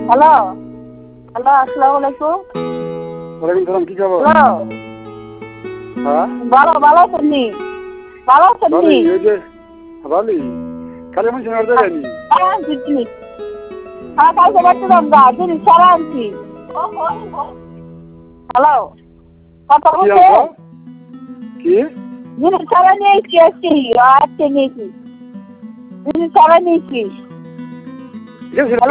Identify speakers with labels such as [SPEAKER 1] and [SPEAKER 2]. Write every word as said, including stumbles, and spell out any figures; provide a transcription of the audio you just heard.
[SPEAKER 1] Hello hello আসসালামু আলাইকুম।
[SPEAKER 2] ওয়ালাইকুম সালাম, কি খবর?
[SPEAKER 1] হ্যালো
[SPEAKER 2] হ্যাঁ
[SPEAKER 1] ভালো ভালো আছেন নি? ভালো আছেন নি?
[SPEAKER 2] ভালোই, ওই যে ভালোই। কালী মানুষ নড়তে যায়নি।
[SPEAKER 1] হ্যাঁ দিচ্ছি। হ্যাঁ কালকে বাড়ছিলাম গা জিনিস সারা আনছি। হ্যালো কথা
[SPEAKER 2] কি
[SPEAKER 1] বলছে
[SPEAKER 2] আনছো? কি
[SPEAKER 1] জিনিস সারা নিয়েছি আজকে আজকে নিয়েছি জিনিস সারা নিয়েছি।
[SPEAKER 2] গেছিল